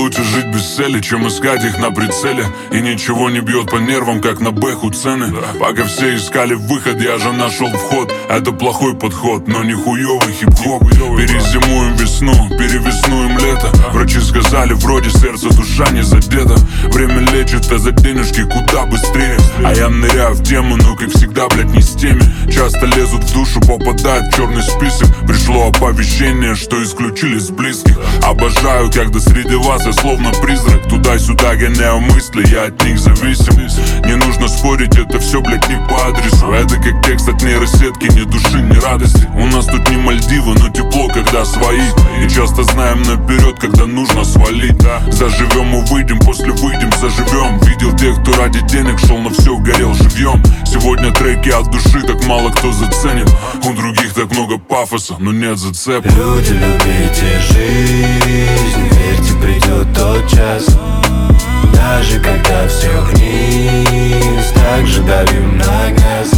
Лучше жить без цели, чем искать их на прицеле. И ничего не бьет по нервам, как на бэху цены. Пока все искали выход, я же нашел вход. Это плохой подход, но не хуёвый хип-хоп. Перезимуем весну, перевеснуем лето. Врачи сказали, вроде сердце, душа не задета. Время лечит, а за денежки куда быстрее. А я ныряю в тему, но как всегда, блядь, не с теми. Часто лезут в душу, попадают в черный список. Пришло оповещение, что исключили с близких. Обожаю, когда среди вас я словно призрак. Туда-сюда гоняю мысли, я от них зависим. Не нужно спорить, это все, блядь, не по адресу. Это как текст от нейросетки, ни души, ни радости. У нас тут не Мальдивы, но тепло, когда свои. И часто знаем наперед, когда нужно свалить. Заживем и выйдем, после выйдем, заживем. Видел тех, кто ради денег шел, но все, горел живьем. Сегодня треки от души так мало кто заценит. У других так много пафоса, но нет зацепа. Люди, любите жизнь, верьте, придет тот час. Даже когда все вниз, так же давим на газ.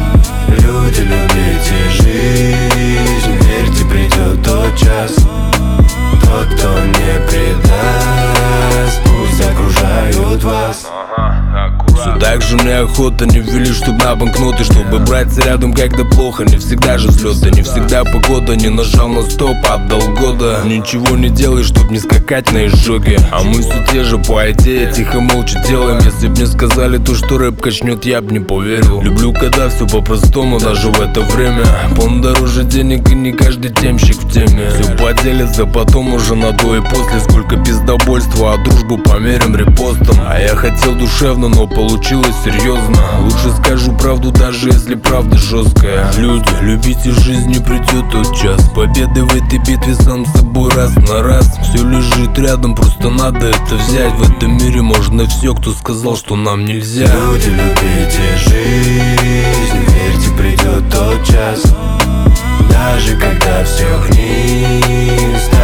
Люди, любите жизнь, верьте, придет тот час. Тот, кто не предаст, пусть окружают вас. Все так же мне охота, не ввели, чтоб на банкноты. Чтобы браться рядом, когда плохо. Не всегда же взлеты, не всегда погода. Не нажал на стоп, отдал года. Ничего не делай, чтоб не скакать на изжоге. А мы все те же по идее, тихо молча делаем. Если б мне сказали то, что рэп качнет, я б не поверил. Люблю, когда все по-простому, даже в это время. Пон дороже денег, и не каждый темщик в теме. Все поделится потом уже на до и после. Сколько пиздобольства, а дружбу померим репостом. А я хотел душевно, но получилось серьезно. Лучше скажу правду, даже если правда жесткая. Люди, любите жизнь, не придет тот час. Победы в этой битве сам с собой раз на раз. Все лежит рядом, просто надо это взять. В этом мире можно все, кто сказал, что нам нельзя. Люди, любите жизнь, верьте, придет тот час. Даже когда все вниз,